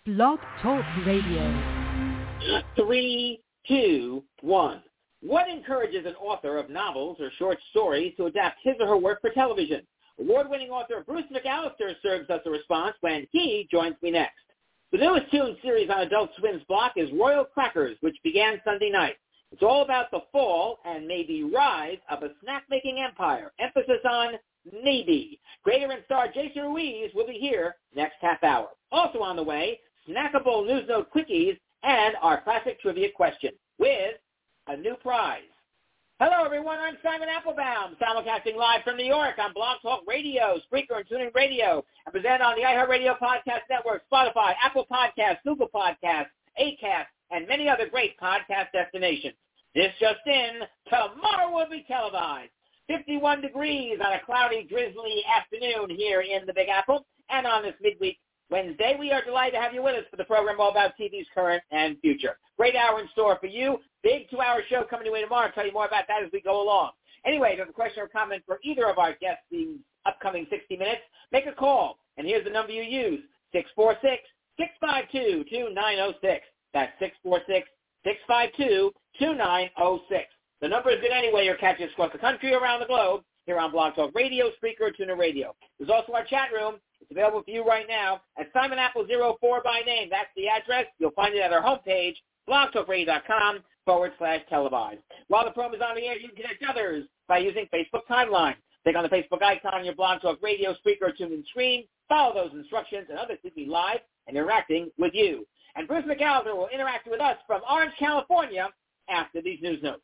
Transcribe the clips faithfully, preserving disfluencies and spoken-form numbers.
Blog Talk Radio. Three, two, one. What encourages an author of novels or short stories to adapt his or her work for television? Award-winning author Bruce McAllister serves us a response when he joins me next. The newest Toon series on Adult Swim's block is Royal Crackers, which began Sunday night. It's all about the fall and maybe rise of a snack-making empire. Emphasis on maybe. Creator and star Jason Ruiz will be here next half hour. Also on the way, snackable News Note quickies and our classic trivia question with a new prize. Hello, everyone. I'm Simon Applebaum, simulcasting live from New York on Blog Talk Radio, Spreaker, and TuneIn Radio, and present on the iHeartRadio Podcast Network, Spotify, Apple Podcasts, Google Podcasts, Acast, and many other great podcast destinations. This just in, tomorrow will be televised. fifty-one degrees on a cloudy, drizzly afternoon here in the Big Apple, and on this midweek Wednesday, we are delighted to have you with us for the program all about T V's current and future. Great hour in store for you. Big two-hour show coming your way tomorrow. I'll tell you more about that as we go along. Anyway, if you have a question or comment for either of our guests these upcoming sixty minutes, make a call. And here's the number you use, six four six, six five two, two nine zero six. That's six four six, six five two, two nine zero six. The number is good anyway. You're catching us across the country, around the globe, here on Blog Talk Radio, Spreaker, TuneIn Radio. There's also our chat room. It's available for you right now at Simon Apple zero four by name. That's the address. You'll find it at our homepage, blogtalkradio.com forward slash televised. While the program is on the air, you can connect others by using Facebook Timeline. Click on the Facebook icon on your Blog Talk Radio, Spreaker, TuneIn screen. Follow those instructions, and others will be live and interacting with you. And Bruce McAllister will interact with us from Orange, California after these news notes.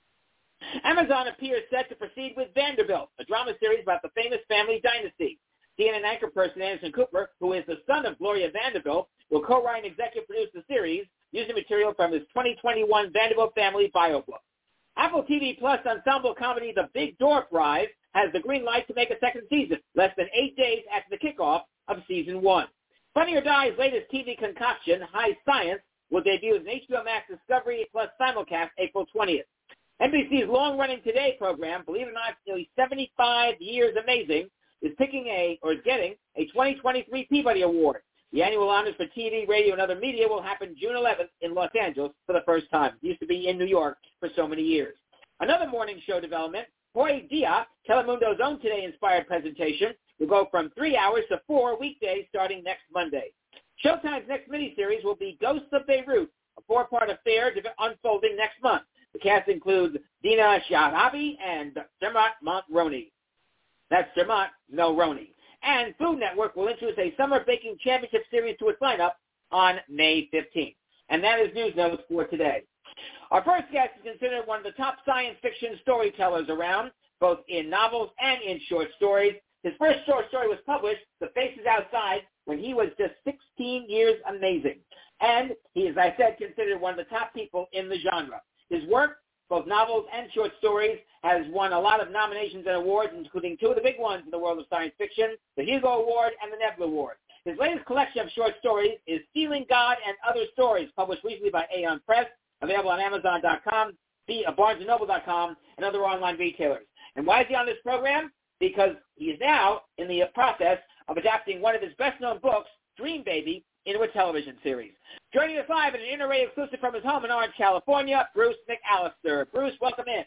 Amazon appears set to proceed with Vanderbilt, a drama series about the famous family dynasty. C N N anchor person Anderson Cooper, who is the son of Gloria Vanderbilt, will co-write and executive produce the series using material from his twenty twenty-one Vanderbilt family biobook. Apple T V Plus ensemble comedy The Big Door Prize has the green light to make a second season, less than eight days after the kickoff of season one. Funny or Die's latest T V concoction, High Science, will debut as an H B O Max Discovery Plus simulcast April twentieth. N B C's long-running Today program, believe it or not, nearly seventy-five years amazing, is picking a, or is getting, a twenty twenty-three Peabody Award. The annual honors for T V, radio, and other media will happen June eleventh in Los Angeles for the first time. It used to be in New York for so many years. Another morning show development, Hoy Dia, Telemundo's own Today-inspired presentation, will go from three hours to four weekdays starting next Monday. Showtime's next miniseries will be Ghosts of Beirut, a four-part affair unfolding next month. The cast includes Dina Sharabi and Dermot Mulroney. That's Dermot Mulroney. And Food Network will introduce a Summer Baking Championship series to its lineup on May fifteenth. And that is news notes for today. Our first guest is considered one of the top science fiction storytellers around, both in novels and in short stories. His first short story was published, The Faces Outside, when he was just sixteen years amazing. And he is, as I said, considered one of the top people in the genre. His work, both novels and short stories, has won a lot of nominations and awards, including two of the big ones in the world of science fiction, the Hugo Award and the Nebula Award. His latest collection of short stories is Stealing God and Other Stories, published recently by Aeon Press, available on Amazon dot com, Barnes and Noble dot com, and other online retailers. And why is he on this program? Because he is now in the process of adapting one of his best-known books, Dream Baby, into a television series. Joining us live in an Interray exclusive from his home in Orange, California, Bruce McAllister. Bruce, welcome in.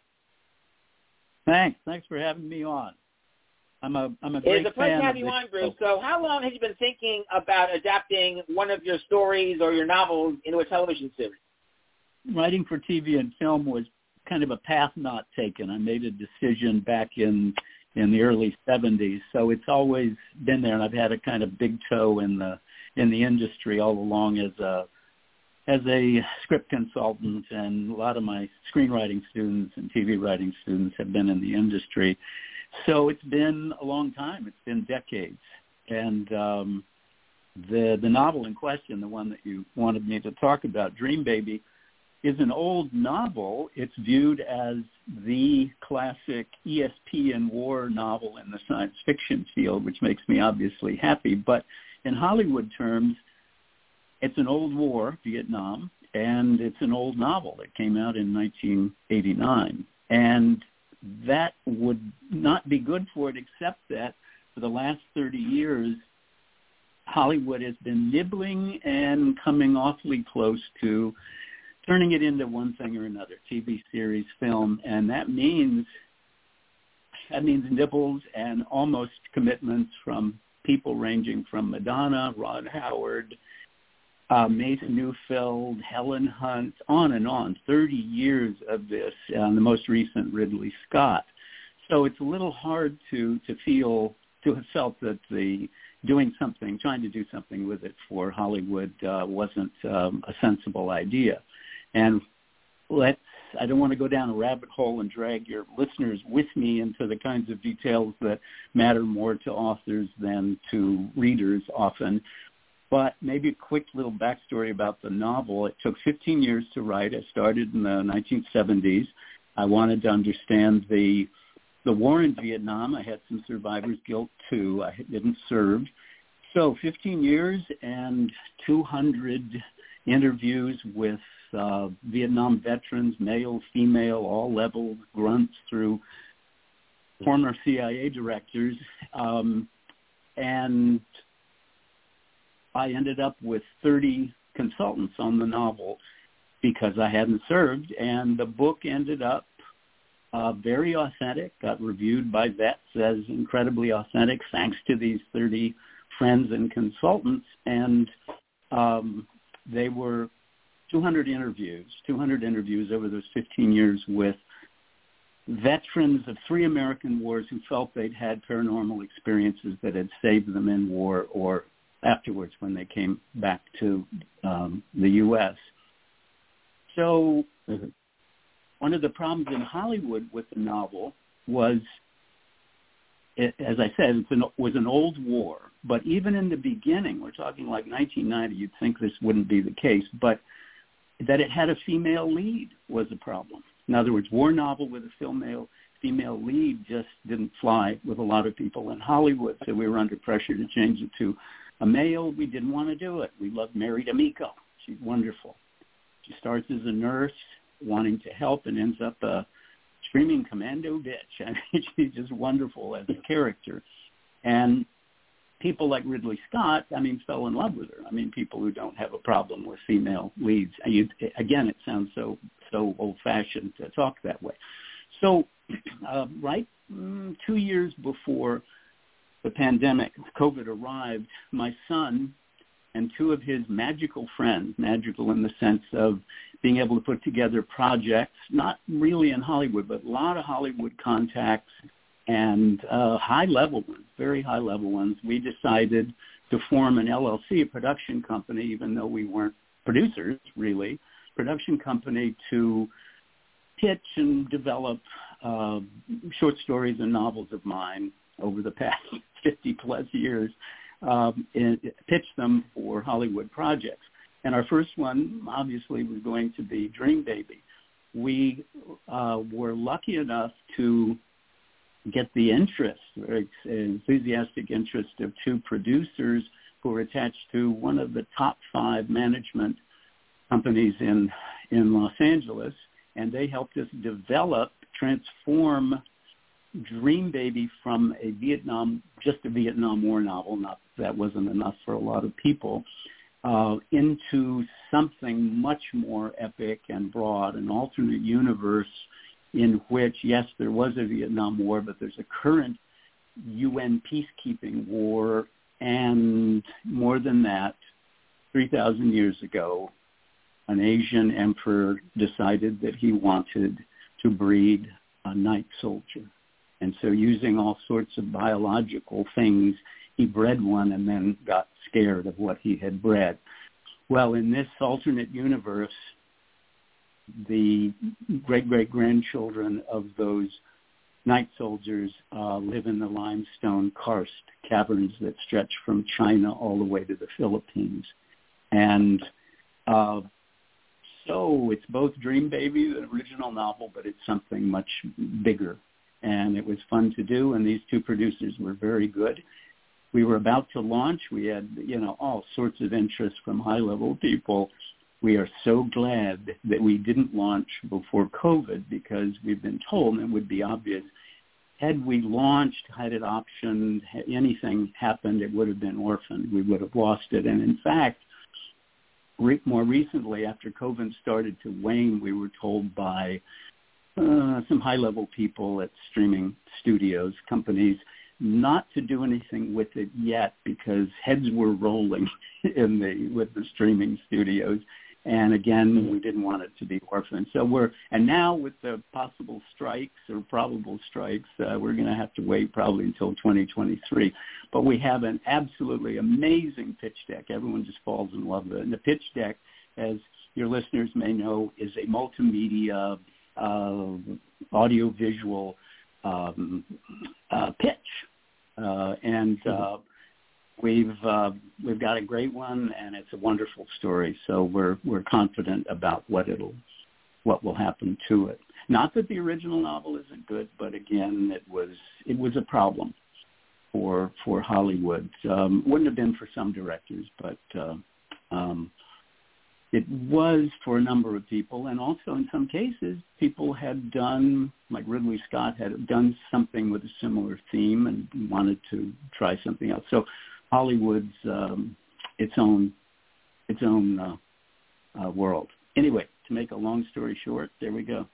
Thanks. Thanks for having me on. I'm a I'm a great fan. It's a pleasure to have you on, Bruce. So how long have you been thinking about adapting one of your stories or your novels into a television series? Writing for T V and film was kind of a path not taken. I made a decision back in in the early seventies, so it's always been there, and I've had a kind of big toe in the in the industry all along as a as a script consultant, and a lot of my screenwriting students and T V writing students have been in the industry. So it's been a long time. It's been decades. And um, the the novel in question, the one that you wanted me to talk about, Dream Baby, is an old novel. It's viewed as the classic E S P N war novel in the science fiction field, which makes me obviously happy. But in Hollywood terms, it's an old war, Vietnam, and it's an old novel. It came out in nineteen eighty-nine. And that would not be good for it, except that for the last thirty years, Hollywood has been nibbling and coming awfully close to turning it into one thing or another, T V series, film, and that means that means nibbles and almost commitments from people ranging from Madonna, Rod Howard, uh, Mason Neufeld, Helen Hunt, on and on, thirty years of this, and the most recent Ridley Scott. So it's a little hard to, to feel, to have felt that the doing something, trying to do something with it for Hollywood uh, wasn't um, a sensible idea. And let's, I don't want to go down a rabbit hole and drag your listeners with me into the kinds of details that matter more to authors than to readers often. But maybe a quick little backstory about the novel. It took fifteen years to write. I started in the nineteen seventies. I wanted to understand the the war in Vietnam. I had some survivor's guilt, too. I didn't serve. So fifteen years and two hundred interviews with uh, Vietnam veterans, male, female, all levels, grunts through former C I A directors. Um, and I ended up with thirty consultants on the novel because I hadn't served. And the book ended up uh, very authentic, got reviewed by vets as incredibly authentic thanks to these thirty friends and consultants. And um, they were two hundred interviews, two hundred interviews over those fifteen years with veterans of three American wars who felt they'd had paranormal experiences that had saved them in war or afterwards when they came back to um, the U S So mm-hmm. one of the problems in Hollywood with the novel was, it, as I said, it was an old war. But even in the beginning, we're talking like nineteen ninety, you'd think this wouldn't be the case, but that it had a female lead was a problem. In other words, war novel with a female female lead just didn't fly with a lot of people in Hollywood, so we were under pressure to change it to a male. We didn't want to do it. We loved Mary D'Amico. She's wonderful. She starts as a nurse wanting to help and ends up a screaming commando bitch. I mean, she's just wonderful as a character. And people like Ridley Scott, I mean, fell in love with her. I mean, people who don't have a problem with female leads. You, again, it sounds so so old-fashioned to talk that way. So, uh, right mm, two years before the pandemic, COVID arrived, my son and two of his magical friends, magical in the sense of being able to put together projects, not really in Hollywood, but a lot of Hollywood contacts and uh, high-level ones, very high-level ones. We decided to form an L L C, a production company, even though we weren't producers, really, production company to pitch and develop uh, short stories and novels of mine over the past fifty-plus years, um, and pitch them for Hollywood projects. And our first one, obviously, was going to be Dream Baby. We uh, were lucky enough to get the interest, very enthusiastic interest of two producers who were attached to one of the top five management companies in, in Los Angeles, and they helped us develop, transform Dream Baby from a Vietnam, just a Vietnam War novel, not that wasn't enough for a lot of people, uh, into something much more epic and broad, an alternate universe in which, yes, there was a Vietnam War, but there's a current U N peacekeeping war, and more than that, three thousand years ago, an Asian emperor decided that he wanted to breed a night soldier. And so using all sorts of biological things, he bred one and then got scared of what he had bred. Well, in this alternate universe, the great-great-grandchildren of those night soldiers uh, live in the limestone karst caverns that stretch from China all the way to the Philippines. And uh, so it's both Dream Baby, the original novel, but it's something much bigger. And it was fun to do, and these two producers were very good. We were about to launch. We had, you know, all sorts of interest from high-level people. We are so glad that we didn't launch before COVID because we've been told, and it would be obvious, had we launched, had it optioned, had anything happened, it would have been orphaned. We would have lost it. And in fact, re- more recently, after COVID started to wane, we were told by uh, some high-level people at streaming studios, companies, not to do anything with it yet because heads were rolling in the with the streaming studios. And again, we didn't want it to be orphaned. So we're, and now with the possible strikes or probable strikes, uh, we're going to have to wait probably until twenty twenty-three. But we have an absolutely amazing pitch deck. Everyone just falls in love with it. And the pitch deck, as your listeners may know, is a multimedia, uh, audio-visual um, uh, pitch. Uh, and uh, We've uh, we've got a great one, and it's a wonderful story. So we're we're confident about what it'll what will happen to it. Not that the original novel isn't good, but again, it was it was a problem for for Hollywood. Um, wouldn't have been for some directors, but uh, um, it was for a number of people, and also in some cases, people had done, like Ridley Scott had done something with a similar theme and wanted to try something else. So Hollywood's um, its own its own uh, uh, world. Anyway, to make a long story short, there we go.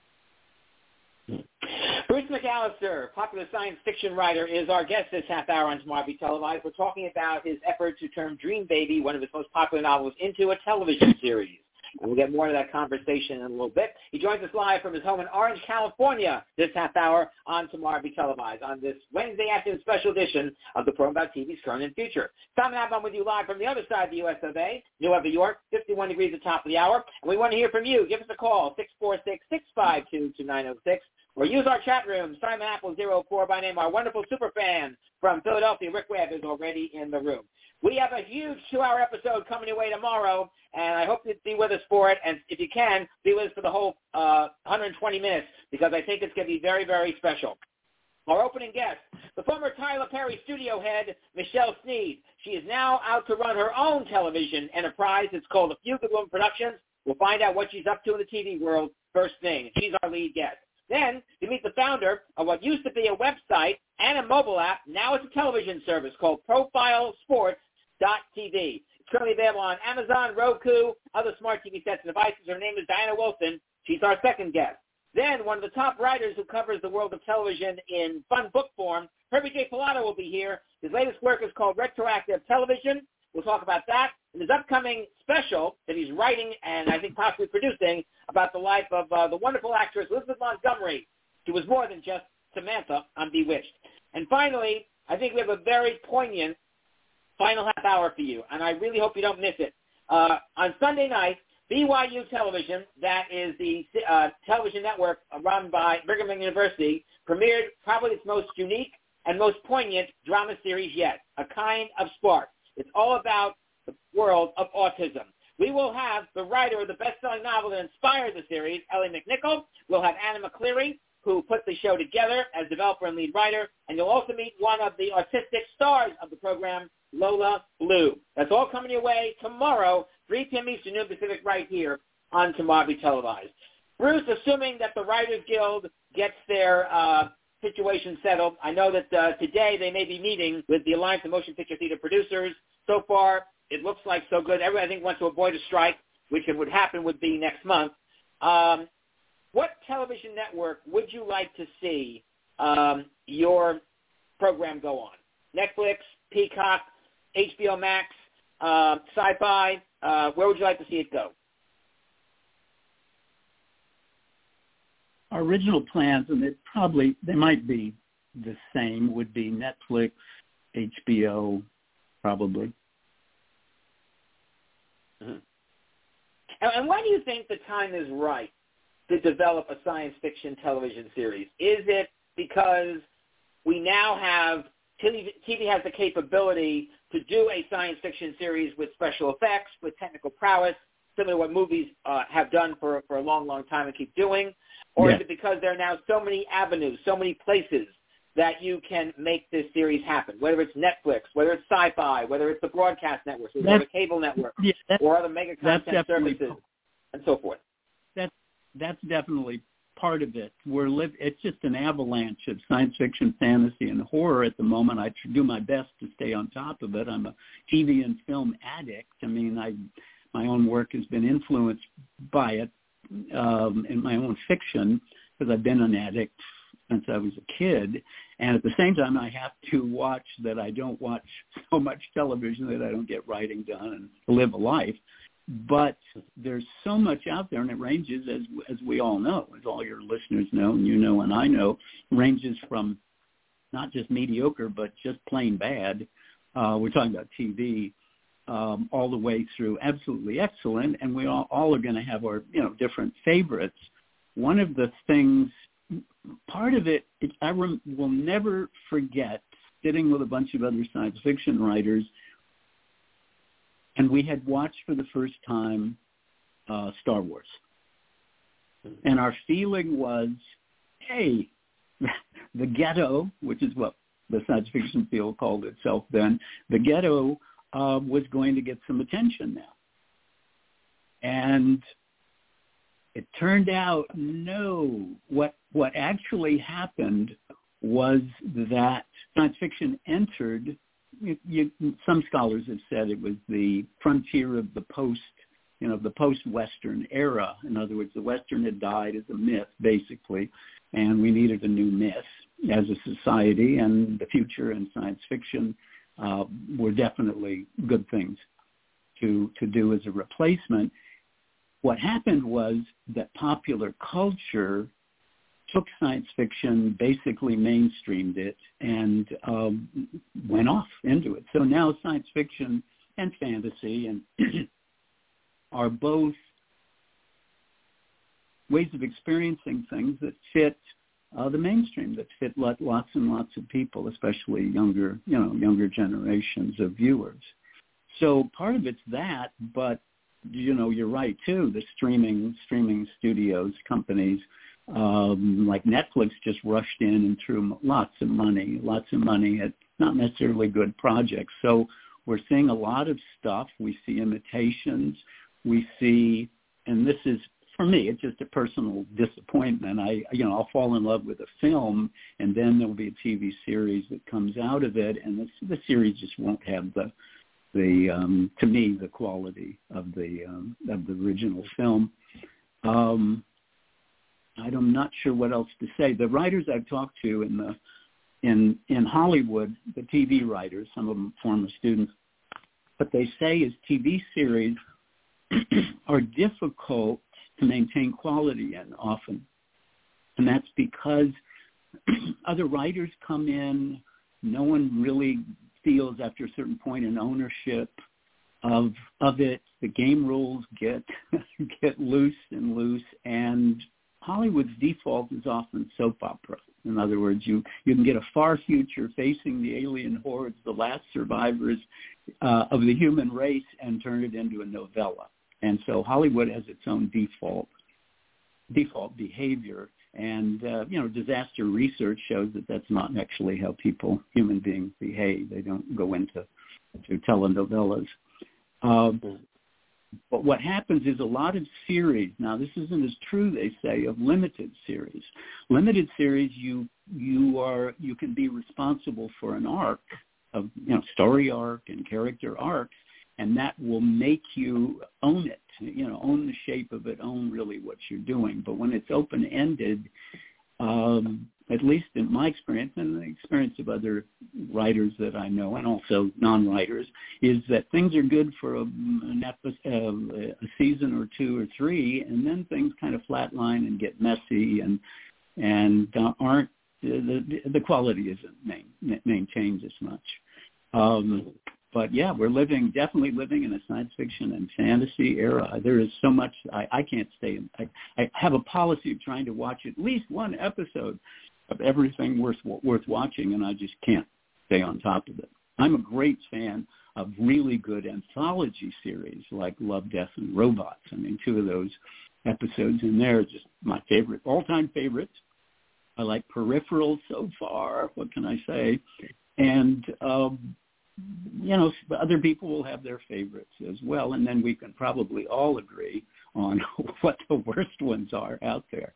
Bruce McAllister, popular science fiction writer, is our guest this half hour on Tomorrow Be Televised. We're talking about his effort to turn Dream Baby, one of his most popular novels, into a television series. And we'll get more to that conversation in a little bit. He joins us live from his home in Orange, California, this half hour on Tomorrow Be Televised on this Wednesday afternoon special edition of the program about T V's current and future. Simon Abon with you live from the other side of the U S of A, New York, fifty-one degrees at the top of the hour. And we want to hear from you. Give us a call, six four six, six five two, two nine zero six. Or use our chat room, Simon Apple zero four by name, our wonderful super fan from Philadelphia. Rick Webb is already in the room. We have a huge two-hour episode coming your way tomorrow, and I hope you'll be with us for it. And if you can, be with us for the whole uh, one hundred twenty minutes, because I think it's going to be very, very special. Our opening guest, the former Tyler Perry studio head, Michelle Sneed. She is now out to run her own television enterprise. It's called A Few Good Women Productions. We'll find out what she's up to in the T V world first thing. She's our lead guest. Then you meet the founder of what used to be a website and a mobile app. Now it's a television service called Profile Sports dot T V. It's currently available on Amazon, Roku, other smart T V sets and devices. Her name is Diana Wilson. She's our second guest. Then one of the top writers who covers the world of television in fun book form, Herbie J. Pilato, will be here. His latest work is called Retroactive Television. We'll talk about that. And his upcoming special that he's writing and I think possibly producing about the life of uh, the wonderful actress Elizabeth Montgomery. She was more than just Samantha on Bewitched. And finally, I think we have a very poignant final half hour for you, and I really hope you don't miss it. Uh, on Sunday night, B Y U Television, that is the uh, television network run by Brigham Young University, premiered probably its most unique and most poignant drama series yet, A Kind of Spark. It's all about the world of autism. We will have the writer of the best-selling novel that inspired the series, Ellie McNichol. We'll have Anna McCleary, who put the show together as developer and lead writer, and you'll also meet one of the autistic stars of the program, Lola Blue. That's all coming your way tomorrow, three p.m. Eastern, noon Pacific, right here on Tomorrow Be Televised. Bruce, assuming that the Writers Guild gets their uh, situation settled, I know that uh, today they may be meeting with the Alliance of Motion Picture Theater Producers. So far, it looks like so good. Everybody, I think, wants to avoid a strike, which it would happen would be next month. Um, what television network would you like to see um, your program go on? Netflix, Peacock, H B O Max, uh, Sci-Fi, uh, where would you like to see it go? Our original plans, and it probably, they might be the same, would be Netflix, H B O, probably. Mm-hmm. And, and why do you think the time is right to develop a science fiction television series? Is it because we now have, T V, T V has the capability to do a science fiction series with special effects, with technical prowess, similar to what movies uh, have done for, for a long, long time and keep doing? Or yeah. is it because there are now so many avenues, so many places that you can make this series happen, whether it's Netflix, whether it's Sci-Fi, whether it's the broadcast networks, whether it's the cable network, yeah, or other mega content services, and so forth? That's, that's definitely part of it. We're live. It's just an avalanche of science fiction, fantasy, and horror at the moment. I do my best to stay on top of it. I'm a T V and film addict. I mean, I my own work has been influenced by it um, in my own fiction because I've been an addict since I was a kid. And at the same time, I have to watch that I don't watch so much television that I don't get writing done and live a life. But there's so much out there, and it ranges, as as we all know, as all your listeners know, and you know and I know, ranges from not just mediocre, but just plain bad. Uh, we're talking about T V, um, all the way through absolutely excellent, and we all, all are going to have our, you know, different favorites. One of the things, part of it, it I rem- will never forget sitting with a bunch of other science fiction writers, and we had watched for the first time uh, Star Wars. And our feeling was, hey, the ghetto, which is what the science fiction field called itself then, the ghetto uh, was going to get some attention now. And it turned out, no. What, what actually happened was that science fiction entered, You, you, some scholars have said it was the frontier of the post, you know, the post-Western era. In other words, the Western had died as a myth, basically, and we needed a new myth as a society, and the future and science fiction uh, were definitely good things to, to do as a replacement. What happened was that popular culture took science fiction, basically mainstreamed it, and um, went off into it. So now science fiction and fantasy and are both ways of experiencing things that fit uh, the mainstream, that fit lots and lots of people, especially younger, you know, younger generations of viewers. So part of it's that, but you know, you're right too. The streaming streaming studios, companies. Um, like Netflix just rushed in and threw lots of money, lots of money at not necessarily good projects. So we're seeing a lot of stuff. We see imitations. We see, and this is, for me, it's just a personal disappointment. I, you know, I'll fall in love with a film, and then there'll be a T V series that comes out of it, and the, the series just won't have the, the um, to me, the quality of the um, of the original film. Um, I'm not sure what else to say. The writers I've talked to in the in in Hollywood, the T V writers, some of them former students, what they say is T V series are difficult to maintain quality in often, and that's because other writers come in. No one really feels after a certain point an ownership of of it. The game rules get get loose and loose, and Hollywood's default is often soap opera. In other words, you, you can get a far future facing the alien hordes, the last survivors uh, of the human race, and turn it into a novella. And so Hollywood has its own default default behavior. And, uh, you know, disaster research shows that that's not actually how people, human beings, behave. They don't go into to telenovelas. Um, But what happens is a lot of series, now this isn't as true, they say, of limited series. Limited series, you you are you can be responsible for an arc of, you know, story arc and character arcs, and that will make you own it, you know, own the shape of it, own really what you're doing. But when it's open-ended, um, at least in my experience and the experience of other writers that I know, and also non-writers, is that things are good for a, an episode, a season or two or three, and then things kind of flatline and get messy, and and uh, aren't the, the the quality isn't main, maintained as much. Um, but yeah, we're living definitely living in a science fiction and fantasy era. There is so much I, I can't stay. In, I, I have a policy of trying to watch at least one episode of everything worth worth watching, and I just can't stay on top of it. I'm a great fan of really good anthology series like Love, Death, and Robots. I mean, two of those episodes in there are just my favorite, all-time favorites. I like Peripheral so far. What can I say? And, um, you know, other people will have their favorites as well, and then we can probably all agree on what the worst ones are out there.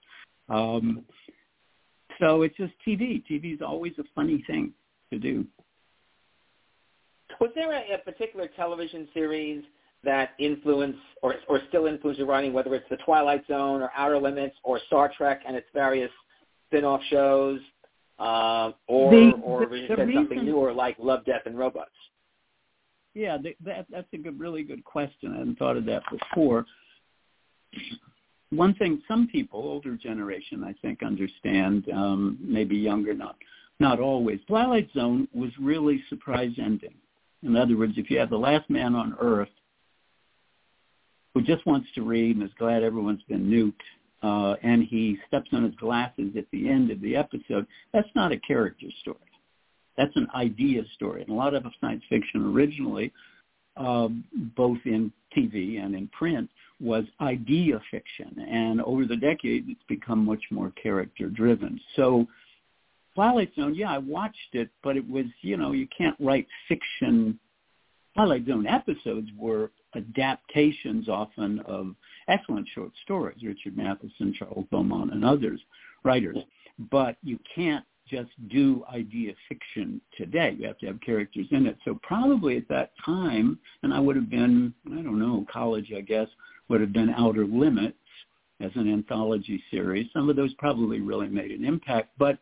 Um, so it's just T V. T V is always a funny thing to do. Was there a, a particular television series that influenced or, or still influences your writing, whether it's The Twilight Zone or Outer Limits or Star Trek and its various spin-off shows, uh, or, the, or the, you the said reason, something newer like Love, Death, and Robots? Yeah, the, that, that's a good, really good question. I hadn't thought of that before. One thing some people, older generation, I think, understand, um, maybe younger, not not always. Twilight Zone was really surprise ending. In other words, if you have the last man on Earth who just wants to read and is glad everyone's been nuked, uh, and he steps on his glasses at the end of the episode, that's not a character story. That's an idea story. And a lot of science fiction originally, uh, both in T V and in print, was idea fiction. And over the decades, it's become much more character-driven. So Twilight Zone, yeah, I watched it, but it was, you know, you can't write fiction. Twilight Zone episodes were adaptations often of excellent short stories, Richard Matheson, Charles Beaumont, and others, writers. But you can't just do idea fiction today. You have to have characters in it. So probably at that time, and I would have been, I don't know, college, I guess, would have been Outer Limits as an anthology series. Some of those probably really made an impact. But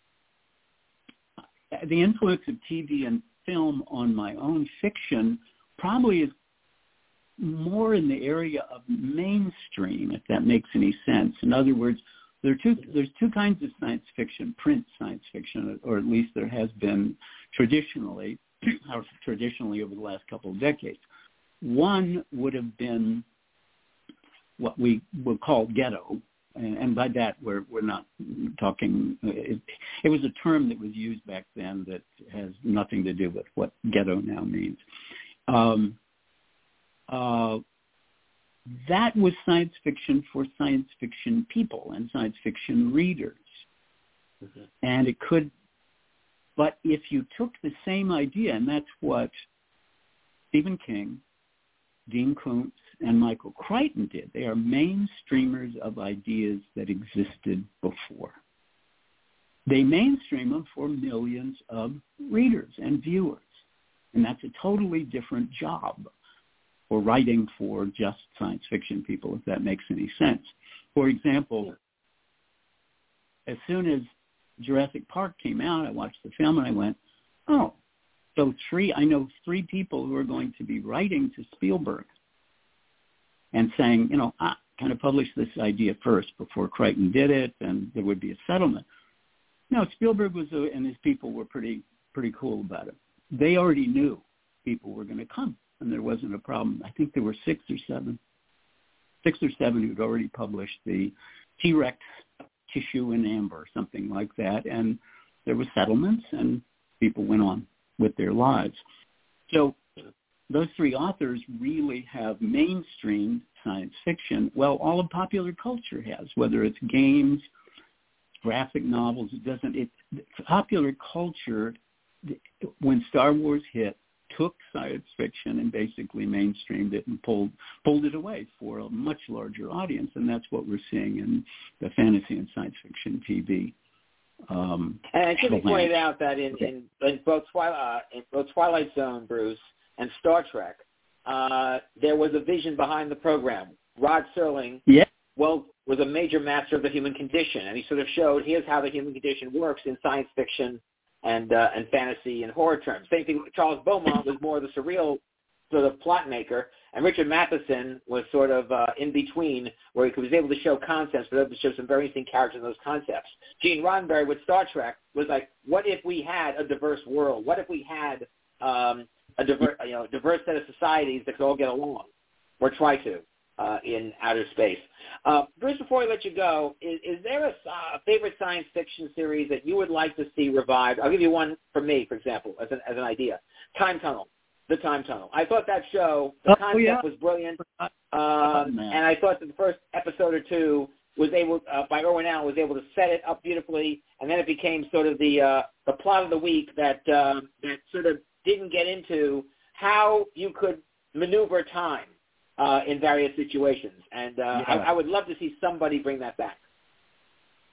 the influence of T V and film on my own fiction probably is more in the area of mainstream, if that makes any sense. In other words, there are two, there's two kinds of science fiction, print science fiction, or at least there has been traditionally, or traditionally over the last couple of decades. One would have been what we would call ghetto, and, and by that we're we're not talking. It, it was a term that was used back then that has nothing to do with what ghetto now means. Um, uh, that was science fiction for science fiction people and science fiction readers, mm-hmm. and it could. But if you took the same idea, and that's what Stephen King, Dean Koontz, and Michael Crichton did. They are mainstreamers of ideas that existed before. They mainstream them for millions of readers and viewers. And that's a totally different job for writing for just science fiction people, if that makes any sense. For example, as soon as Jurassic Park came out, I watched the film and I went, oh, so three, I know three people who are going to be writing to Spielberg and saying, you know, I kind of published this idea first before Crichton did it, and there would be a settlement. No, Spielberg was, a, and his people were pretty pretty cool about it. They already knew people were going to come, and there wasn't a problem. I think there were six or seven, six or seven who'd already published the T-Rex tissue in amber, something like that, and there were settlements, and people went on with their lives. So those three authors really have mainstreamed science fiction. Well, all of popular culture has, whether it's games, graphic novels. It doesn't. It popular culture, when Star Wars hit, took science fiction and basically mainstreamed it and pulled pulled it away for a much larger audience, and that's what we're seeing in the fantasy and science fiction T V. Um, and it should be pointed out that in, in, in, both Twilight, uh, in both Twilight Zone, Bruce, and Star Trek, uh, there was a vision behind the program. Rod Serling, yeah. well, was a major master of the human condition, and he sort of showed here's how the human condition works in science fiction and uh, and fantasy and horror terms. Same thing. Charles Beaumont was more the surreal sort of plot maker, and Richard Matheson was sort of uh, in between, where he was able to show concepts, but able to show some very interesting characters in those concepts. Gene Roddenberry with Star Trek was like, what if we had a diverse world? What if we had um, a diverse, you know, diverse set of societies that could all get along, or try to, uh, in outer space? Uh, Bruce, before I let you go, is, is there a uh, favorite science fiction series that you would like to see revived? I'll give you one for me, for example, as an, as an idea. Time Tunnel. The Time Tunnel. I thought that show, the oh, concept yeah. was brilliant, um, oh, and I thought that the first episode or two was able, uh, by Irwin Allen, was able to set it up beautifully, and then it became sort of the uh, the plot of the week that uh, that sort of didn't get into how you could maneuver time uh, in various situations, and uh, yeah. I, I would love to see somebody bring that back.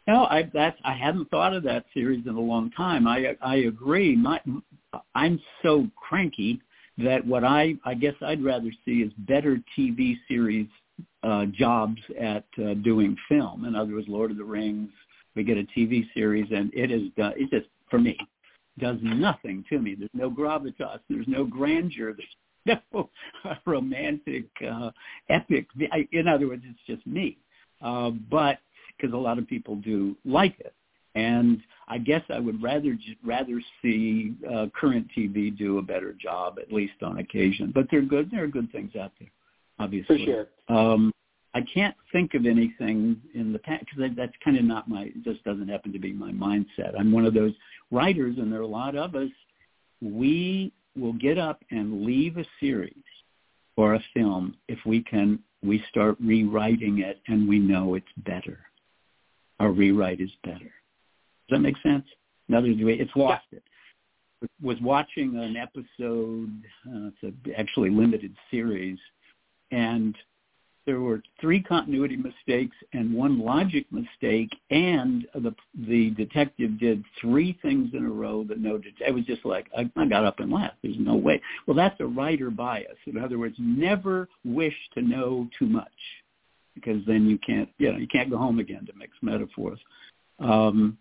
No, I that's I hadn't thought of that series in a long time. I I agree. My I'm so cranky that what I I guess I'd rather see is better T V series uh, jobs at uh, doing film. In other words, Lord of the Rings. We get a T V series, and it is done. It just for me does nothing to me. There's no gravitas. There's no grandeur. There's no romantic uh, epic. In other words, it's just me. Uh, but because a lot of people do like it. And I guess I would rather rather see uh, current T V do a better job, at least on occasion. But they're good. There are good things out there, obviously. For sure. Um, I can't think of anything in the past because that's kind of not my, it just doesn't happen to be my mindset. I'm one of those writers, and there are a lot of us. We will get up and leave a series or a film if we can, we start rewriting it and we know it's better. Our rewrite is better. Does that make sense? In other words, it's lost yeah. it. Was watching an episode, uh, it's a actually limited series, and there were three continuity mistakes and one logic mistake, and the the detective did three things in a row that no detective. It was just like, I, I got up and left. There's no way. Well, that's a writer bias. In other words, never wish to know too much, because then you can't, you know, you can't go home again, to mix metaphors. Um,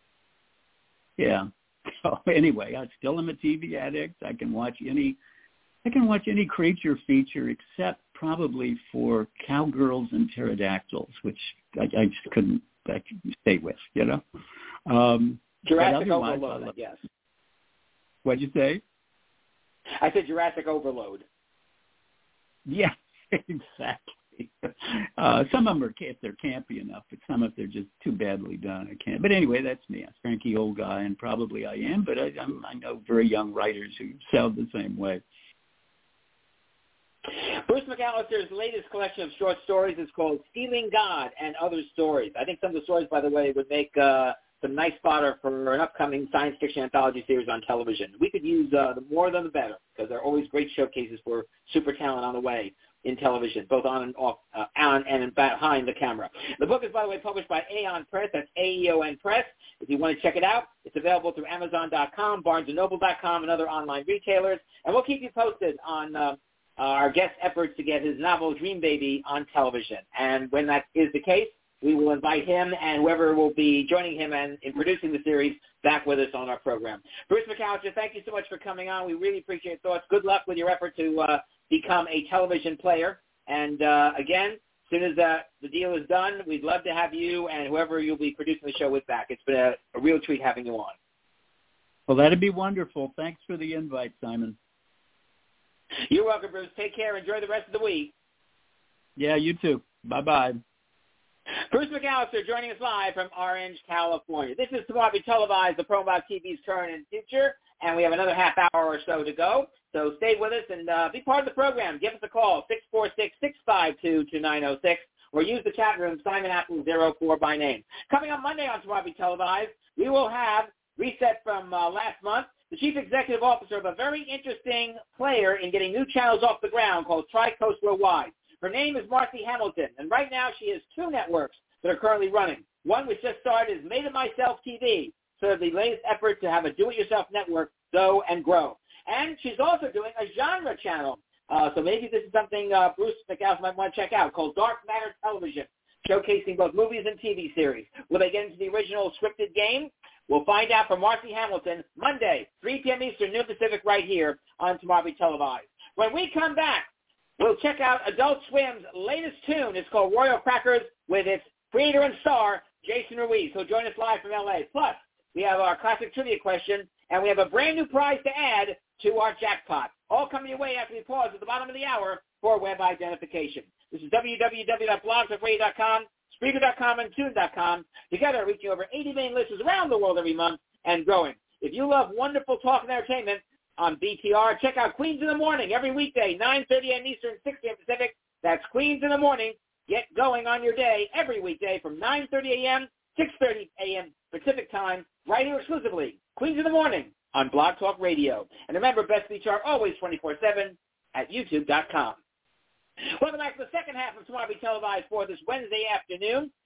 yeah. So anyway, I still am a T V addict. I can watch any, I can watch any creature feature except probably for cowgirls and pterodactyls, which I, I just couldn't I couldn't stay with, you know. Um, Jurassic Overload, I, I guess. What'd you say? I said Jurassic Overload. Yeah, exactly. Uh, some of them are, if they're campy enough, but some if they're just too badly done, I can't. But anyway, that's me. I'm a cranky old guy, and probably I am, but I, I'm, I know very young writers who sound the same way. Bruce McAllister's latest collection of short stories is called Stealing God and Other Stories. I think some of the stories, by the way, would make uh, some nice fodder for an upcoming science fiction anthology series on television. We could use uh, the more than the better, because they're always great showcases for super talent on the way in television, both on and off, uh, on and behind the camera. The book is, by the way, published by Aeon Press. That's A E O N Press. If you want to check it out, it's available through Amazon dot com, Barnes and Noble dot com, and other online retailers. And we'll keep you posted on uh, our guest efforts to get his novel Dream Baby on television. And when that is the case, we will invite him and whoever will be joining him and in producing the series back with us on our program. Bruce McAllister, thank you so much for coming on. We really appreciate your thoughts. Good luck with your effort to uh, become a television player. And, uh, again, as soon as uh, the deal is done, we'd love to have you and whoever you'll be producing the show with back. It's been a, a real treat having you on. Well, that'd be wonderful. Thanks for the invite, Simon. You're welcome, Bruce. Take care. Enjoy the rest of the week. Yeah, you too. Bye-bye. Bruce McAllister joining us live from Orange, California. This is tomorrow be televised, the program about T V's current and future, and we have another half hour or so to go. So stay with us and uh, be part of the program. Give us a call, six four six, six five two, two nine zero six, or use the chat room, Simon Apple zero four by name. Coming up Monday on Tomorrow Be Televised, we will have, reset from uh, last month, the chief executive officer of a very interesting player in getting new channels off the ground called Tri-Coast Worldwide. Her name is Marcy Hamilton, and right now she has two networks that are currently running. One which just started is Made It Myself T V, so the latest effort to have a do-it-yourself network go and grow. And she's also doing a genre channel, uh, so maybe this is something uh, Bruce McAllister might want to check out, called Dark Matter Television, showcasing both movies and T V series. Will they get into the original scripted game? We'll find out from Marcy Hamilton Monday, three p.m. Eastern, noon Pacific, right here on Tomorrow Be Televised. When we come back, we'll check out Adult Swim's latest tune. It's called Royal Crackers with its creator and star, Jason Ruiz. He'll join us live from L A. Plus, we have our classic trivia question, and we have a brand new prize to add to our jackpot. All coming your way after we pause at the bottom of the hour for web identification. This is w w w dot blog talk radio dot com, Spreaker dot com, and Tune dot com. Together, reaching over eighty million listeners around the world every month and growing. If you love wonderful talk and entertainment on B T R, check out Queens in the Morning every weekday, nine thirty a.m. Eastern, six p.m. Pacific. That's Queens in the Morning. Get going on your day every weekday from nine thirty a.m., six thirty a.m. Pacific time, right here exclusively. Queens in the Morning on Blog Talk Radio. And remember, Best B T R always twenty-four seven at youtube dot com. Welcome back to the second half of Tomorrow Be Televised for this Wednesday afternoon.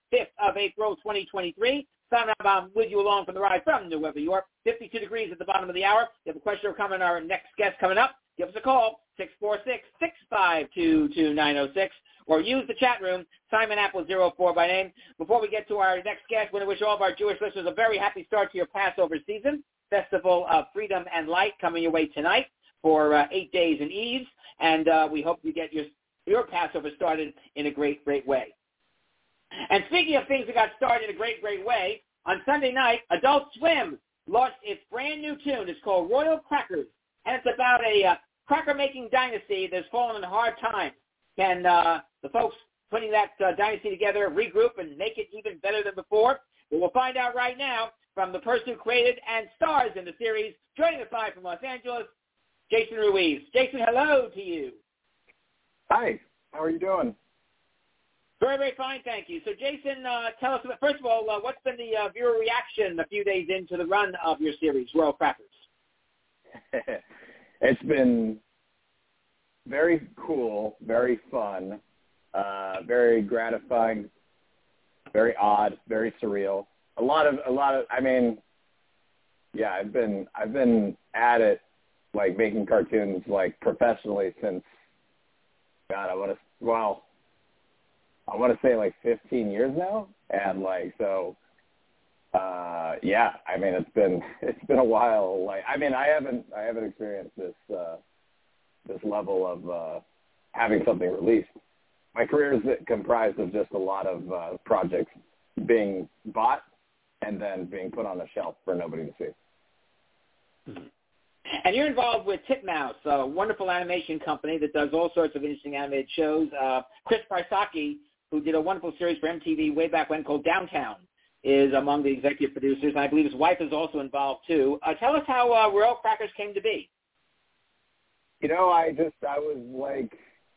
fifth of April, twenty twenty-three. Simon Applebaum with you along from the ride from New York. fifty-two degrees at the bottom of the hour. You have a question or comment on our next guest coming up. Give us a call, six four six, six five two, two nine zero six, or use the chat room, Simon Apple zero four by name. Before we get to our next guest, we want to wish all of our Jewish listeners a very happy start to your Passover season. Festival of Freedom and Light coming your way tonight for uh, eight days and eves, and uh, we hope you get your your Passover started in a great, great way. And speaking of things that got started in a great, great way, on Sunday night, Adult Swim launched its brand new tune. It's called Royal Crackers, and it's about a uh, cracker-making dynasty that's fallen in hard times. Can uh, the folks putting that uh, dynasty together regroup and make it even better than before? Well, we'll find out right now from the person who created and stars in the series, joining us live from Los Angeles, Jason Ruiz. Jason, hello to you. Hi. How are you doing? Very, very fine, thank you. So, Jason, uh, tell us, about, first of all, uh, what's been the uh, viewer reaction a few days into the run of your series, Royal Crackers? It's been very cool, very fun, uh, very gratifying, very odd, very surreal. A lot of, a lot of, I mean, yeah, I've been, I've been at it, like making cartoons, like professionally since, God, I want to, well, I want to say like fifteen years now. And like, so, uh, yeah, I mean, it's been, it's been a while. Like, I mean, I haven't, I haven't experienced this, uh, this level of, uh, having something released. My career is comprised of just a lot of, uh, projects being bought and then being put on a shelf for nobody to see. And you're involved with Titmouse, a wonderful animation company that does all sorts of interesting animated shows. Uh, Chris Parsaki, who did a wonderful series for M T V way back when called Downtown, is among the executive producers, and I believe his wife is also involved too. Uh, tell us how uh, Royal Crackers came to be. You know, I just, I was like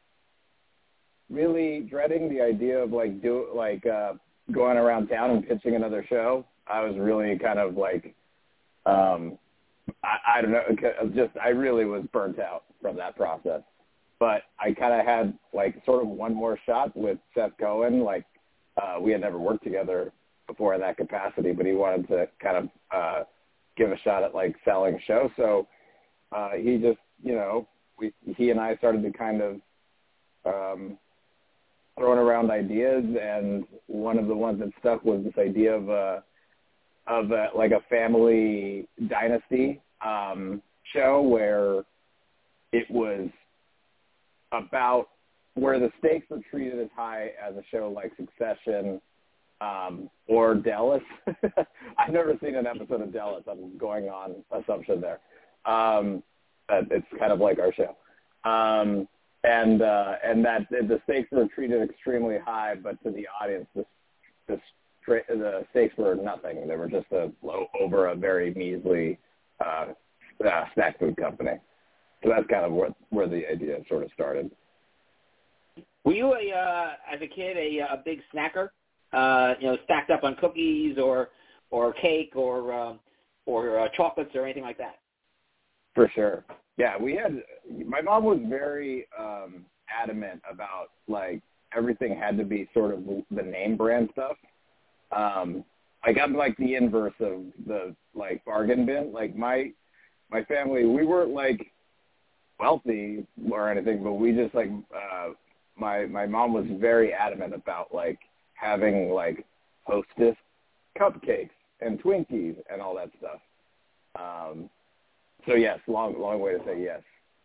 really dreading the idea of like do like uh, going around town and pitching another show. I was really kind of like, um, I, I don't know, just I really was burnt out from that process. But I kind of had like sort of one more shot with Seth Cohen. Like uh, we had never worked together before in that capacity, but he wanted to kind of uh, give a shot at like selling a show. So uh, he just, you know, we he and I started to kind of um, throwing around ideas, and one of the ones that stuck was this idea of a of a, like a family dynasty um, show where it was about where the stakes were treated as high as a show like Succession um, or Dallas. I've never seen an episode of Dallas. I'm going on assumption there. Um, that it's kind of like our show. Um, and uh, and that the stakes were treated extremely high, but to the audience, the, the, the stakes were nothing. They were just a, over a very measly uh, uh, snack food company. So that's kind of where, where the idea sort of started. Were you, a, uh, as a kid, a, a big snacker? Uh, you know, stacked up on cookies or or cake or uh, or uh, chocolates or anything like that? For sure. Yeah, we had. My mom was very um, adamant about like everything had to be sort of the name brand stuff. Um, like I'm like the inverse of the like bargain bin. Like my my family, we weren't like wealthy or anything, but we just like uh my my mom was very adamant about like having like Hostess cupcakes and Twinkies and all that stuff. Um so yes, long long way to say yes.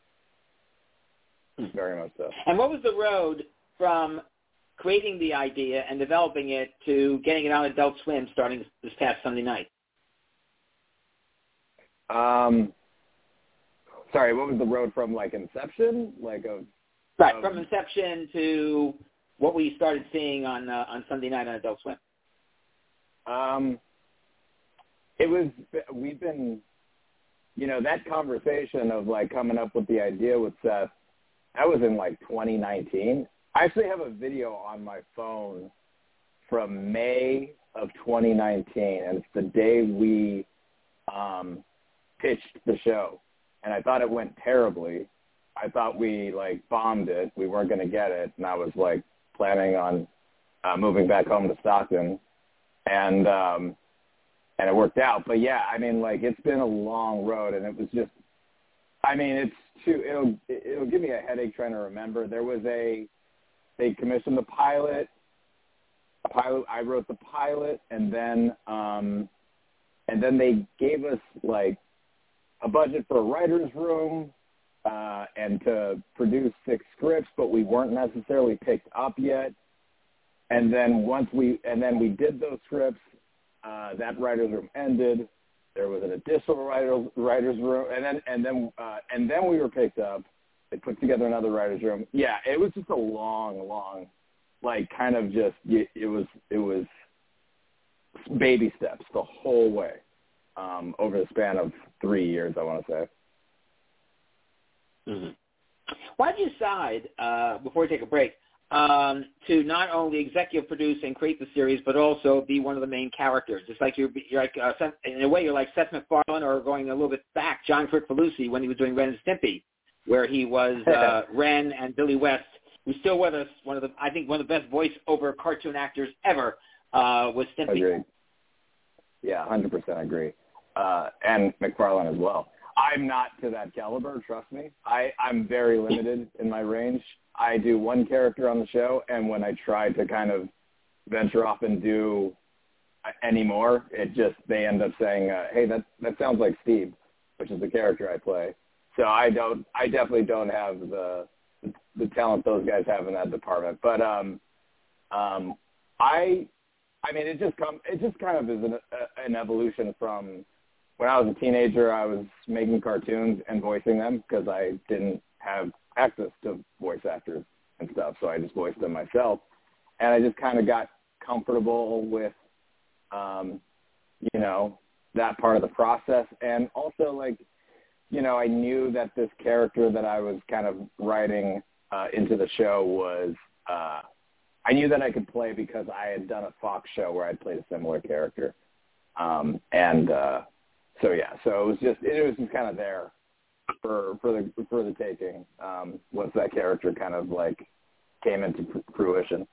Very much so. And what was the road from creating the idea and developing it to getting it on Adult Swim starting this past Sunday night? Um Sorry, what was the road from, like, inception? Like a, right, um, from inception to what we started seeing on uh, on Sunday night on Adult Swim. Um, it was, we've been, you know, that conversation of, like, coming up with the idea with Seth, that was in, like, twenty nineteen. I actually have a video on my phone from May of twenty nineteen, and it's the day we um, pitched the show. And I thought it went terribly. I thought we, like, bombed it. We weren't going to get it. And I was, like, planning on uh, moving back home to Stockton, and um, and it worked out. But yeah, I mean, like it's been a long road, and it was just, I mean, it's too. It'll it'll give me a headache trying to remember. There was a they commissioned the pilot. A pilot. I wrote the pilot, and then um, and then they gave us like a budget for a writer's room uh, and to produce six scripts, but we weren't necessarily picked up yet. And then once we and then we did those scripts, uh, that writer's room ended. There was an additional writer's writer's room, and then and then uh, and then we were picked up. They put together another writer's room. Yeah, it was just a long, long, like kind of just it was it was baby steps the whole way um, over the span of three years. I want to say. Mm-hmm. Why did you decide uh, before we take a break? Um, to not only executive produce and create the series, but also be one of the main characters. It's like you're, you're like, uh, in a way, you're like Seth MacFarlane, or going a little bit back, John Kricfalusi when he was doing Ren and Stimpy, where he was uh, Ren and Billy West, who's still with us. One of the, I think, one of the best voice-over cartoon actors ever uh, was Stimpy. Agree. Yeah, one hundred percent agree. Uh, and MacFarlane as well. I'm not to that caliber, trust me. I, I'm very limited in my range. I do one character on the show, and when I try to kind of venture off and do any more, it just, they end up saying, uh, hey, that that sounds like Steve, which is the character I play. So I don't, I definitely don't have the the talent those guys have in that department. But um, um, I, I mean, it just come, it just kind of is an, a, an evolution from when I was a teenager. I was making cartoons and voicing them because I didn't have access to voice actors and stuff, so I just voiced them myself. And I just kind of got comfortable with, um, you know, that part of the process. And also, like, you know, I knew that this character that I was kind of writing uh, into the show was, uh, I knew that I could play because I had done a Fox show where I'd played a similar character. Um, and uh, so, yeah, so it was just, it was just kind of there for for the for the taking um, once that character kind of like came into fruition.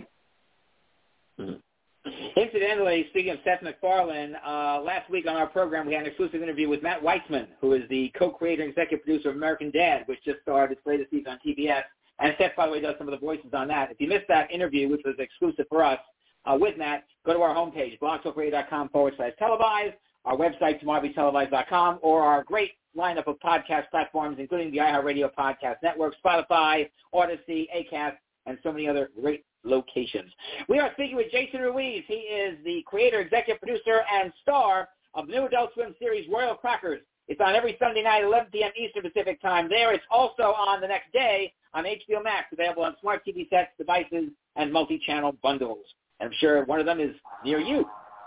Mm-hmm. Incidentally, speaking of Seth MacFarlane, uh, last week on our program we had an exclusive interview with Matt Weitzman, who is the co-creator and executive producer of American Dad, which just started its latest season on T B S. And Seth, by the way, does some of the voices on that. If you missed that interview, which was exclusive for us uh, with Matt, go to our homepage, blogtalkradio.com forward slash televised, our website, tomorrow be televised dot com, or our great lineup of podcast platforms, including the iHeartRadio Podcast Network, Spotify, Odyssey, Acast, and so many other great locations. We are speaking with Jason Ruiz. He is the creator, executive producer, and star of the new Adult Swim series Royal Crackers. It's on every Sunday night, eleven p.m. Eastern Pacific Time there. It's also on the next day on H B O Max, available on smart T V sets, devices, and multi-channel bundles. And I'm sure one of them is near you.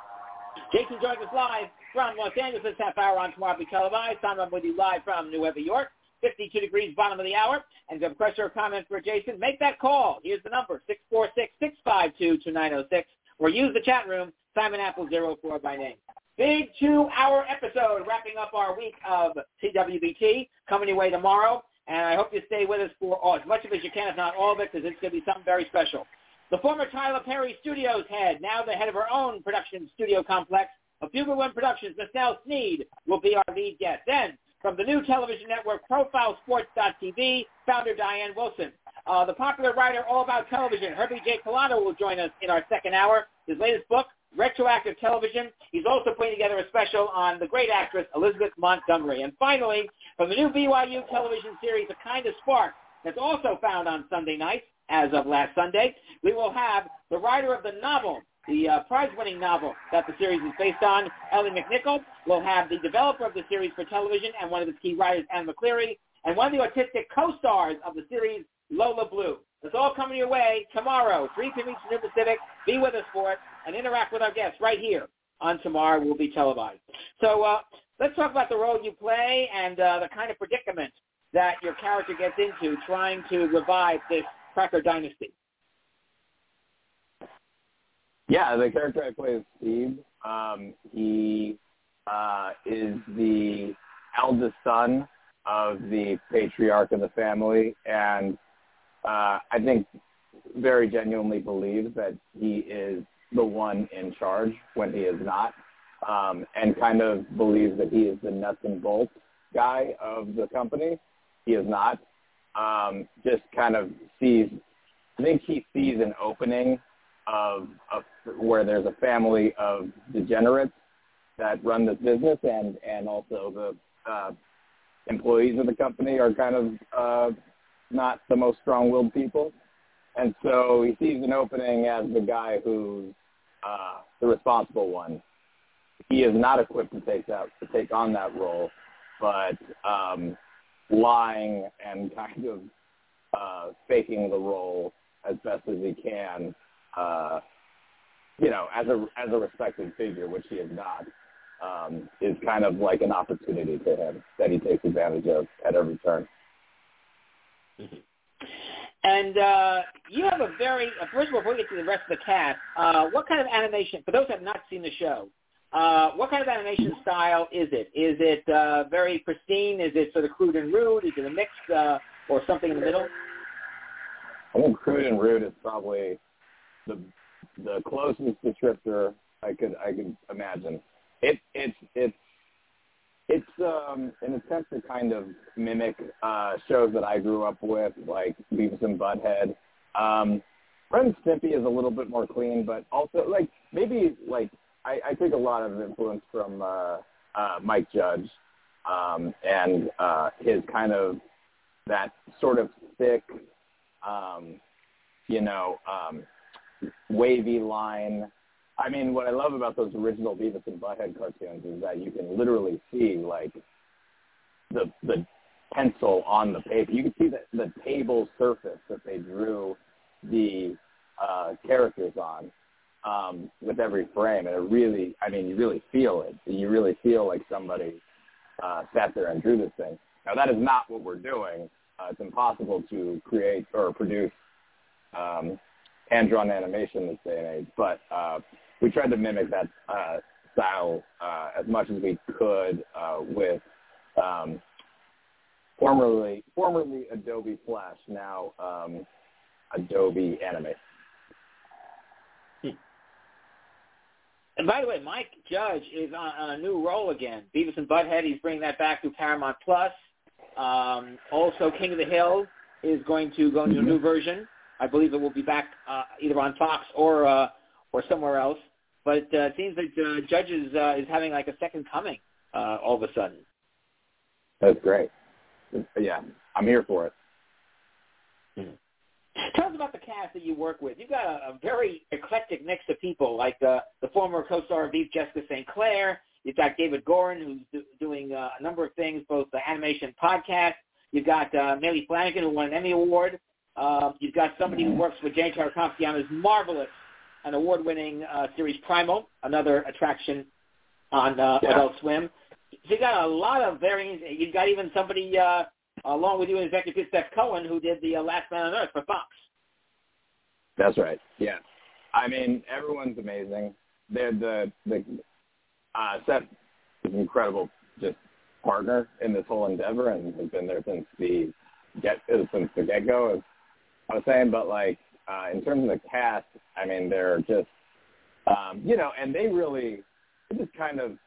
Jason joins us live from Los Angeles this half hour on Tomorrow Be Televised. I'm with you live from New York, fifty-two degrees, bottom of the hour. And if you have a question or comment for Jason, make that call. Here's the number, six four six, six five two, two nine zero six, or use the chat room, Simon Apple zero four by name. Big two-hour episode wrapping up our week of C W B T, coming your way tomorrow. And I hope you stay with us for all, as much of it as you can, if not all of it, because it's going to be something very special. The former Tyler Perry Studios head, now the head of her own production studio complex, of Bugle One Productions, Miss Nell Snead, will be our lead guest. Then, from the new television network Profile Sports dot T V, founder Diane Wilson. Uh, the popular writer all about television, Herbie J. Colado, will join us in our second hour. His latest book, Retroactive Television. He's also putting together a special on the great actress Elizabeth Montgomery. And finally, from the new B Y U television series, A Kind of Spark, that's also found on Sunday nights, as of last Sunday, we will have the writer of the novel, the uh, prize-winning novel that the series is based on, Ellie McNichol. We'll have the developer of the series for television and one of its key writers, Anne McCleary, and one of the autistic co-stars of the series, Lola Blue. It's all coming your way tomorrow, three p.m. Eastern Pacific. Be with us for it and interact with our guests right here on Tomorrow Will Be Televised. So uh, let's talk about the role you play and uh, the kind of predicament that your character gets into trying to revive this Cracker dynasty. Yeah, the character I play is Steve. Um, he uh, is the eldest son of the patriarch of the family, and uh, I think very genuinely believes that he is the one in charge when he is not, um, and kind of believes that he is the nuts and bolts guy of the company. He is not. Um, just kind of sees, I think he sees an opening of, of where there's a family of degenerates that run this business, and, and also the uh, employees of the company are kind of uh, not the most strong-willed people. And so he sees an opening as the guy who's uh, the responsible one. He is not equipped to take that to take on that role, but um, lying and kind of uh, faking the role as best as he can, uh, you know, as a as a respected figure, which he is not, um, is kind of like an opportunity to him that he takes advantage of at every turn. Mm-hmm. And uh, you have a very, uh, first of all, before we get to the rest of the cast, uh, what kind of animation, for those who have not seen the show, uh, what kind of animation style is it? Is it uh, very pristine? Is it sort of crude and rude? Is it a mix uh, or something in the middle? I think crude and rude is probably the the closest descriptor I could I could imagine. It it's it's It's um, an attempt to kind of mimic uh, shows that I grew up with, like Beavis and Butthead. Um, Ren and Stimpy is a little bit more clean, but also, like, maybe, like, I, I take a lot of influence from uh, uh, Mike Judge um, and uh, his kind of, that sort of thick, um, you know, um, wavy line. I mean, what I love about those original Beavis and Butthead cartoons is that you can literally see, like, the the pencil on the paper. You can see the, the table surface that they drew the uh, characters on um, with every frame. And it really, I mean, you really feel it. You really feel like somebody uh, sat there and drew this thing. Now, that is not what we're doing. Uh, it's impossible to create or produce um, hand-drawn animation this day and age. But uh, we tried to mimic that uh, style uh, as much as we could uh, with um, formerly formerly Adobe Flash, now um, Adobe Animate. Hmm. And by the way, Mike Judge is on, on a new role again. Beavis and Butthead, he's bringing that back to Paramount Plus. Um, also, King of the Hill is going to go into a new version. I believe it will be back uh, either on Fox or uh, or somewhere else. But uh, it seems that uh, Judge is, uh, is having like a second coming uh, all of a sudden. That's great. Yeah, I'm here for it. Mm-hmm. Tell us about the cast that you work with. You've got a, a very eclectic mix of people, like uh, the former co-star of Veep, Jessica Saint Clair. You've got David Gorin, who's do- doing uh, a number of things, both the animation podcast. You've got uh, Millie Flanagan, who won an Emmy Award. Uh, you've got somebody who works with Jane Tarkovsky on his marvelous and award-winning uh, series Primal, another attraction on uh, yeah. Adult Swim. So you got a lot of variants. You've got even somebody uh, along with you, executive Seth Cohen, who did the uh, Last Man on Earth for Fox. That's right. Yeah, I mean everyone's amazing. They're the the uh, Seth is an incredible just partner in this whole endeavor, and has been there since the get since the get go. As I was saying, but like uh, in terms of the cast, I mean they're just um, you know, and they really just kind of.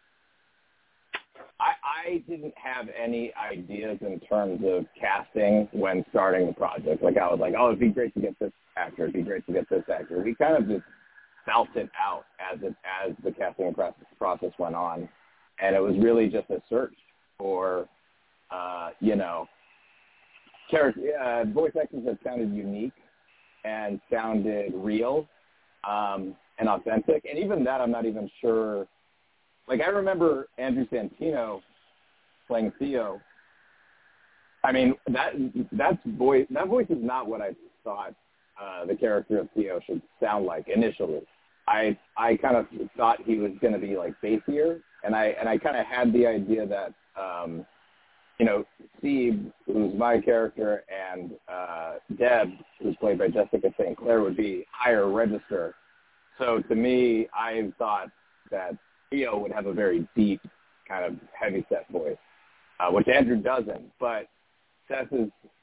I, I didn't have any ideas in terms of casting when starting the project. Like I was like, oh, it'd be great to get this actor. It'd be great to get this actor. We kind of just felt it out as it as the casting process went on, and it was really just a search for, uh, you know, character uh, voice actors that sounded unique and sounded real um, and authentic. And even that, I'm not even sure. Like, I remember Andrew Santino playing Theo. I mean, that that's voice, that voice is not what I thought uh, the character of Theo should sound like initially. I I kind of thought he was going to be, like, bassier, and I and I kind of had the idea that, um, you know, Steve, who's my character, and uh, Deb, who's played by Jessica Saint Clair, would be higher register. So to me, I thought that Theo would have a very deep, kind of heavy-set voice, uh, which Andrew doesn't. But Seth is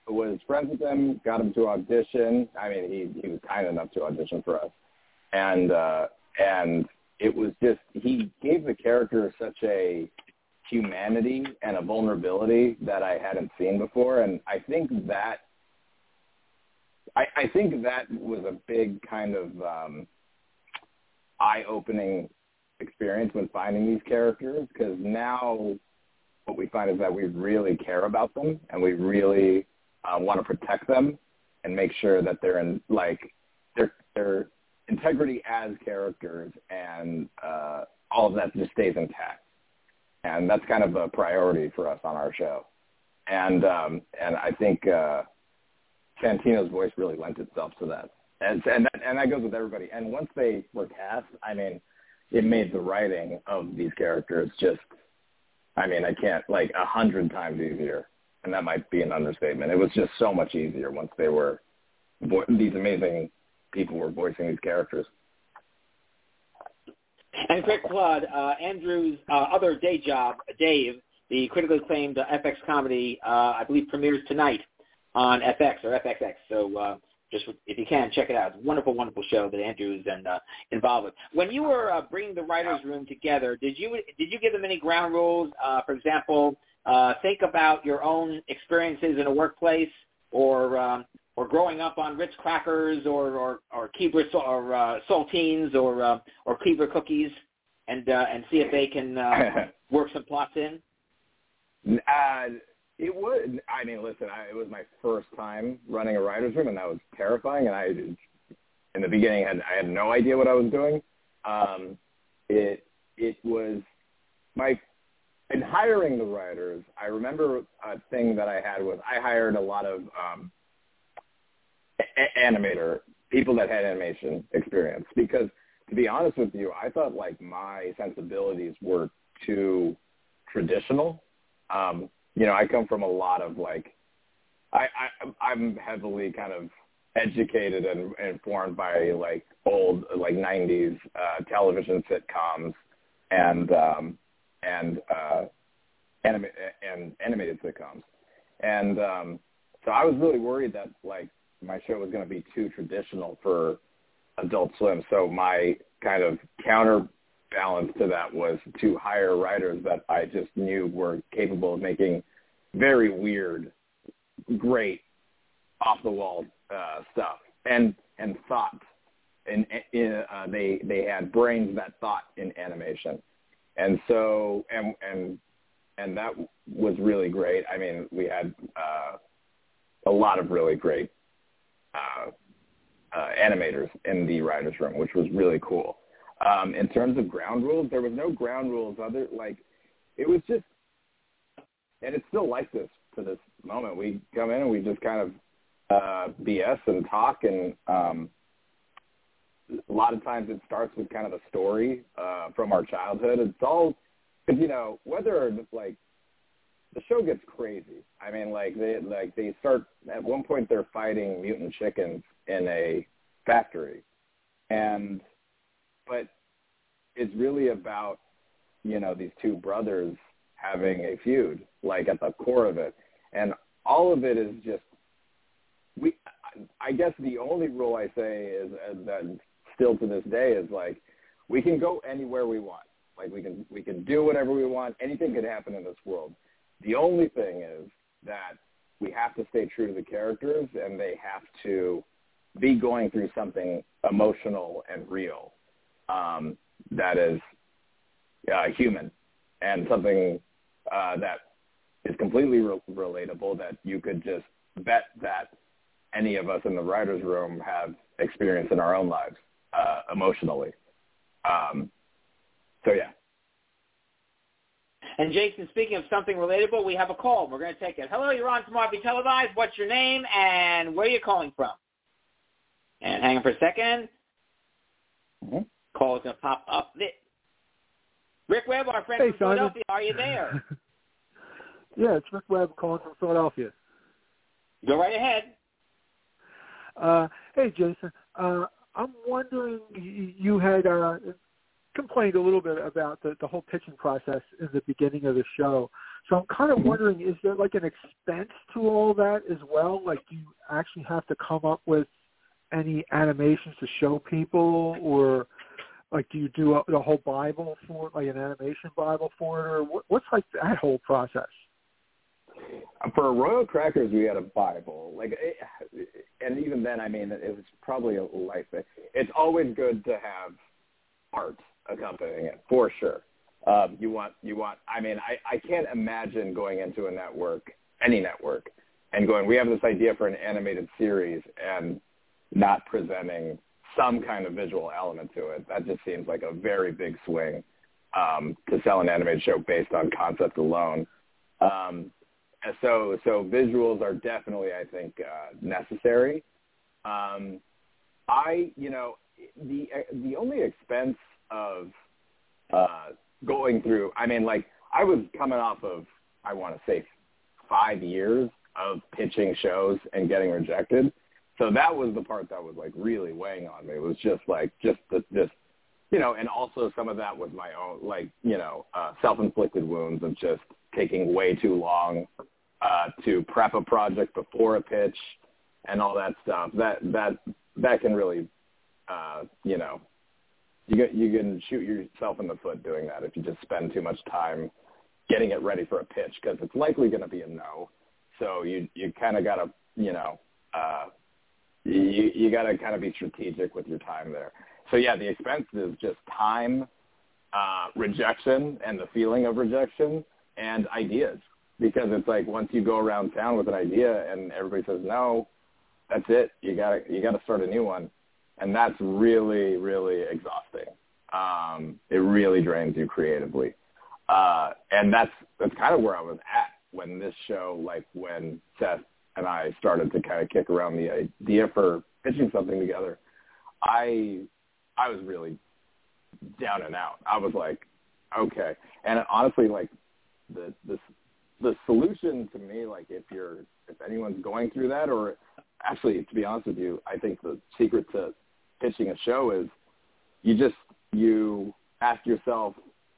was friends with him, got him to audition. I mean, he, he was kind enough to audition for us. And, uh, and it was just, he gave the character such a humanity and a vulnerability that I hadn't seen before. And I think that, I, I think that was a big kind of um, eye-opening experience when finding these characters, because now what we find is that we really care about them and we really uh, want to protect them and make sure that they're in, like, their their integrity as characters and uh, all of that just stays intact. And that's kind of a priority for us on our show. And um, and I think uh, Santino's voice really lent itself to that. And and that, and that goes with everybody. And once they were cast, I mean, it made the writing of these characters just, I mean, I can't, like, a hundred times easier. And that might be an understatement. It was just so much easier once they were, these amazing people were voicing these characters. And quick plug, uh, Andrew's uh, other day job, Dave, the critically acclaimed uh, F X comedy, uh, I believe premieres tonight on F X or F X X. So uh, just if you can, check it out. It's a wonderful, wonderful show that Andrew's and, uh, involved with. When you were uh, bringing the writers' room together, did you did you give them any ground rules? Uh, for example, uh, think about your own experiences in a workplace, or um, or growing up on Ritz crackers, or or or Keebler or uh, saltines, or uh, or Keebler cookies, and uh, and see if they can uh, work some plots in. Uh, it would. I mean, listen, I, it was my first time running a writer's room, and that was terrifying. And I, in the beginning, had I had no idea what I was doing. Um, it it was my in hiring the writers. I remember a thing that I had was I hired a lot of um, a- animator people that had animation experience, because to be honest with you, I thought like my sensibilities were too traditional. Um, you know, I come from a lot of like, I, I, I'm heavily kind of educated and, and informed by like old, like nineties uh, television sitcoms and, um, and, uh, anima- and animated sitcoms. And um, so I was really worried that like my show was going to be too traditional for Adult Swim. So my kind of counterbalance to that was to hire writers that I just knew were capable of making very weird, great, off-the-wall uh, stuff, and and thought, and uh, they they had brains that thought in animation, and so and and and that was really great. I mean, we had uh, a lot of really great uh, uh, animators in the writers' room, which was really cool. Um, in terms of ground rules, there was no ground rules. Other like, it was just. And it's still like this to this moment. We come in and we just kind of uh, B S and talk, and um, a lot of times it starts with kind of a story uh, from our childhood. It's all, because, you know, whether, like, the show gets crazy. I mean, like, they, like, they start, at one point they're fighting mutant chickens in a factory. And, but it's really about, you know, these two brothers having a feud, like at the core of it. And all of it is just, we, I guess the only rule I say is uh, that still to this day is like, we can go anywhere we want. Like we can, we can do whatever we want. Anything could happen in this world. The only thing is that we have to stay true to the characters, and they have to be going through something emotional and real um, that is uh, human, and something Uh, that is completely re- relatable, that you could just bet that any of us in the writer's room have experience in our own lives uh, emotionally. Um, so, yeah. And, Jason, speaking of something relatable, we have a call. We're going to take it. Hello, you're on Smart V Televised. What's your name and where are you calling from? And hang on for a second. Mm-hmm. Call is going to pop up. Rick Webb, our friend hey, from Philadelphia, are you there? Yeah, it's Rick Webb calling from Philadelphia. Go right ahead. Uh, hey, Jason. Uh, I'm wondering, you had uh, complained a little bit about the, the whole pitching process in the beginning of the show. So I'm kind of wondering, is there like an expense to all that as well? Like, do you actually have to come up with any animations to show people, or like, do you do a, the whole Bible for it, like an animation Bible for it, or what, what's like that whole process? For Royal Crackers, we had a Bible, like, it, and even then, I mean, it was probably a life thing. It's always good to have art accompanying it, for sure. Um, you want, you want. I mean, I, I can't imagine going into a network, any network, and going, we have this idea for an animated series, and not presenting some kind of visual element to it. That just seems like a very big swing um, to sell an animated show based on concept alone. Um, and so, so visuals are definitely, I think, uh, necessary. Um, I, you know, the the only expense of uh, going through, I mean, like, I was coming off of, I want to say, five years of pitching shows and getting rejected. So that was the part that was, like, really weighing on me. It was just, like, just the, just, you know, and also some of that was my own, like, you know, uh, self-inflicted wounds of just taking way too long uh, to prep a project before a pitch and all that stuff. That that that can really, uh, you know, you get, you can shoot yourself in the foot doing that if you just spend too much time getting it ready for a pitch, because it's likely going to be a no. So you you kind of got to, you know, uh, you you got to kind of be strategic with your time there. So yeah, the expense is just time, uh, rejection, and the feeling of rejection, and ideas. Because it's like, once you go around town with an idea and everybody says no, that's it. You gotta you gotta start a new one, and that's really really exhausting. Um, it really drains you creatively, uh, and that's that's kind of where I was at when this show, like when Seth and I started to kind of kick around the idea for pitching something together. I I was really down and out. I was like, okay, and honestly, like the the the solution to me, like if you're if anyone's going through that, or actually, to be honest with you, I think the secret to pitching a show is you just you ask yourself,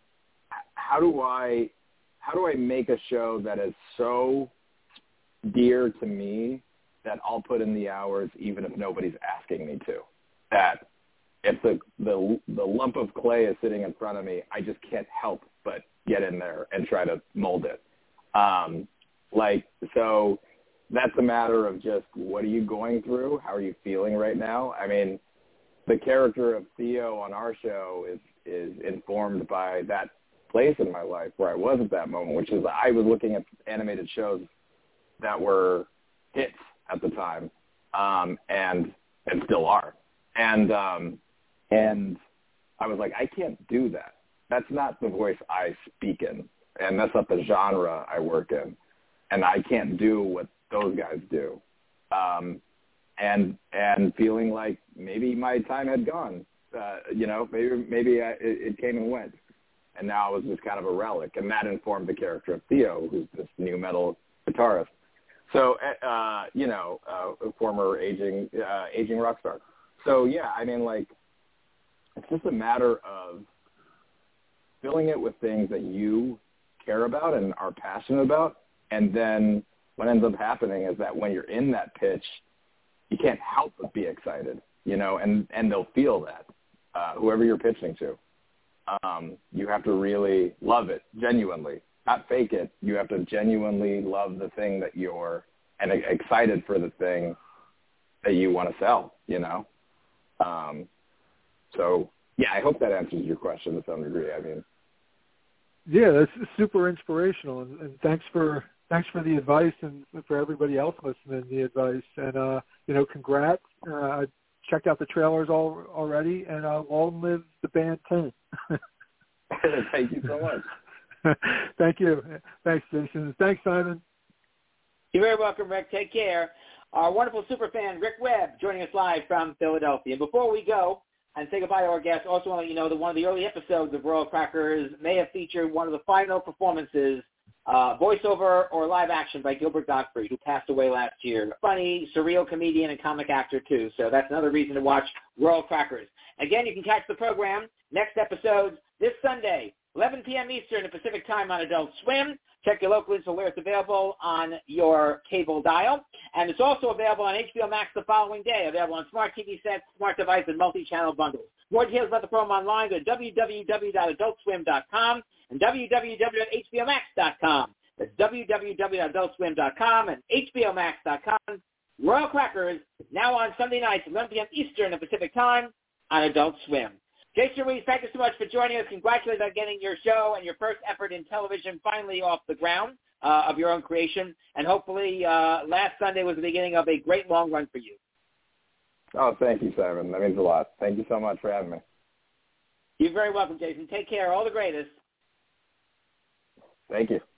how do I how do I make a show that is so dear to me that I'll put in the hours even if nobody's asking me to? That if the the the lump of clay is sitting in front of me, I just can't help but get in there and try to mold it. Um, like, so that's a matter of just, what are you going through? How are you feeling right now? I mean, the character of Theo on our show is, is informed by that place in my life where I was at that moment, which is I was looking at animated shows that were hits at the time, um, and, and still are. And, um, and I was like, I can't do that. That's not the voice I speak in. And that's not the genre I work in. And I can't do what those guys do. Um, and and feeling like maybe my time had gone. Uh, you know, maybe maybe I, it, it came and went. And now I was just kind of a relic. And that informed the character of Theo, who's this new metal guitarist. So, uh, you know, uh, a former aging, uh, aging rock star. So, yeah, I mean, like, it's just a matter of filling it with things that you care about and are passionate about, and then what ends up happening is that when you're in that pitch, you can't help but be excited, you know, and, and they'll feel that, uh, whoever you're pitching to. Um, you have to really love it, genuinely, not fake it. You have to genuinely love the thing that you're, and excited for the thing that you want to sell, you know. Um, so, yeah, I hope that answers your question to some degree. I mean, yeah, that's super inspirational, and, and thanks for thanks for the advice, and for everybody else listening, the advice. And uh, you know, congrats. Uh, I checked out the trailers all, already, and uh, long live the band ten. Thank you so much. Thank you. Thanks, Jason. Thanks, Simon. You're very welcome, Rick. Take care. Our wonderful superfan, Rick Webb, joining us live from Philadelphia. And before we go and say goodbye to our guests, also want to let you know that one of the early episodes of Royal Crackers may have featured one of the final performances, uh, voiceover or live action, by Gilbert Gottfried, who passed away last year. Funny, surreal comedian and comic actor, too. So that's another reason to watch Royal Crackers. Again, you can catch the program next episode this Sunday, eleven p.m. Eastern and Pacific Time on Adult Swim. Check your local list for where it's available on your cable dial. And it's also available on H B O Max the following day, available on smart T V sets, smart device, and multi-channel bundles. More details about the program online, go to w w w dot adult swim dot com and w w w dot h b o max dot com. That's w w w dot adult swim dot com and h b o max dot com. Royal Crackers, now on Sunday nights, eleven p.m. Eastern and Pacific Time on Adult Swim. Jason Ruiz, thank you so much for joining us. Congratulations on getting your show and your first effort in television finally off the ground uh, of your own creation. And hopefully uh, last Sunday was the beginning of a great long run for you. Oh, thank you, Simon. That means a lot. Thank you so much for having me. You're very welcome, Jason. Take care. All the greatest. Thank you.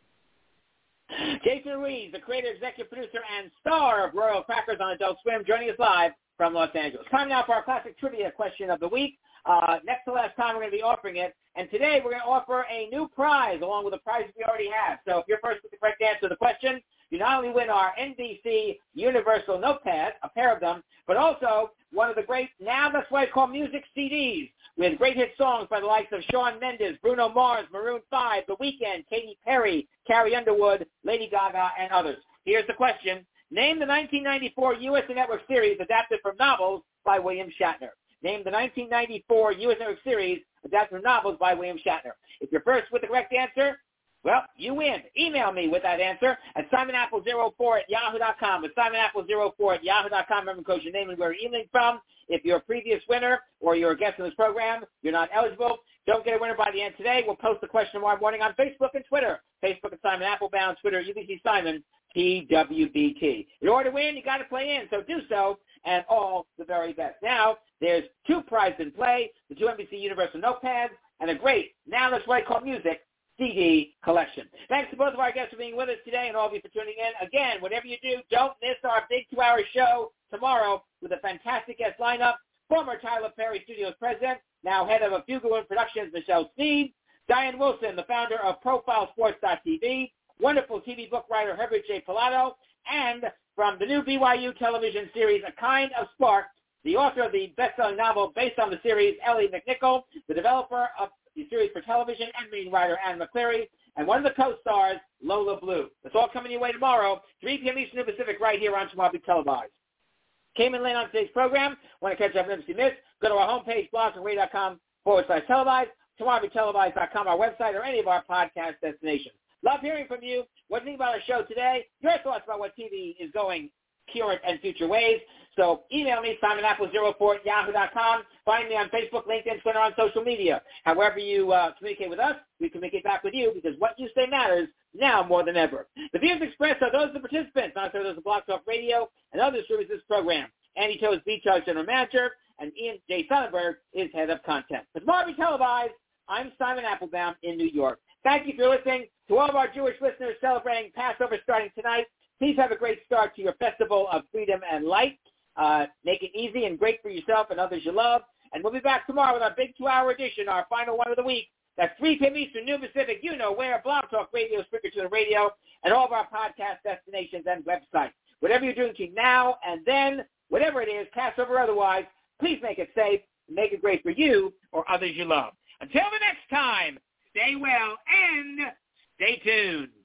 Jason Ruiz, the creator, executive producer, and star of Royal Crackers on Adult Swim, joining us live from Los Angeles. Time now for our classic trivia question of the week. Uh, next to last time, we're going to be offering it. And today, we're going to offer a new prize along with the prizes we already have. So if you're first with the correct answer to the question, you not only win our N B C Universal Notepad, a pair of them, but also one of the great, now that's why it's called music C Ds, with great hit songs by the likes of Shawn Mendes, Bruno Mars, Maroon five, The Weeknd, Katy Perry, Carrie Underwood, Lady Gaga, and others. Here's the question. Name the nineteen ninety-four U S A Network series adapted from novels by William Shatner. Name the nineteen ninety-four U S A Network series adapted from novels by William Shatner. If you're first with the correct answer, well, you win. Email me with that answer at simon apple zero four at yahoo dot com. It's simon apple zero four at yahoo dot com. Remember, coach, your name and where you're emailing from. If you're a previous winner or you're a guest in this program, you're not eligible. Don't get a winner by the end today. We'll post the question tomorrow morning on Facebook and Twitter. Facebook at Simon Applebound, Twitter U B C Simon, P W B T. In order to win, you got to play in, so do so, and all the very best. Now, there's two prizes in play, the two N B C Universal Notepads, and a great, now that's what I call music, C D collection. Thanks to both of our guests for being with us today and all of you for tuning in. Again, whatever you do, don't miss our big two-hour show tomorrow with a fantastic guest lineup. Former Tyler Perry Studios president, now head of A Few Good Ones Productions, Michelle Sneed. Diane Wilson, the founder of Profile Sports dot T V. Wonderful T V book writer Herbert J. Pilato. And from the new B Y U television series, A Kind of Spark, the author of the best-selling novel based on the series, Ellie McNichol, the developer of the series for television and main writer Anne McCleary, and one of the co-stars, Lola Blue. It's all coming your way tomorrow, three p.m. Eastern Pacific, right here on Tomorrow Be Televised. Came in late on today's program. Want to catch up on N B C Miss? Go to our homepage, blogtalkradio.com forward slash televised, tomorrow be televised dot com, our website, or any of our podcast destinations. Love hearing from you. What do you think about our show today? Your thoughts about what T V is going current and future ways. So email me, simon apple zero four at yahoo dot com. Find me on Facebook, LinkedIn, Twitter, on social media. However you uh, communicate with us, we communicate back with you because what you say matters now more than ever. The views expressed are those of the participants, not those of Blog Talk Radio and other distributors of this program. Andy Toe is Beachhead's General Manager, and Ian J. Sonnenberg is Head of Content. With Tomorrow Be Televised, I'm Simon Applebaum in New York. Thank you for listening. To all of our Jewish listeners celebrating Passover starting tonight, please have a great start to your festival of freedom and light. Uh, make it easy and great for yourself and others you love. And we'll be back tomorrow with our big two-hour edition, our final one of the week. That's three p.m. Eastern, New Pacific. You know where, Blog Talk Radio, Spreaker to the Radio, and all of our podcast destinations and websites. Whatever you're doing between now and then, whatever it is, Passover or otherwise, please make it safe and make it great for you or others you love. Until the next time, stay well and stay tuned.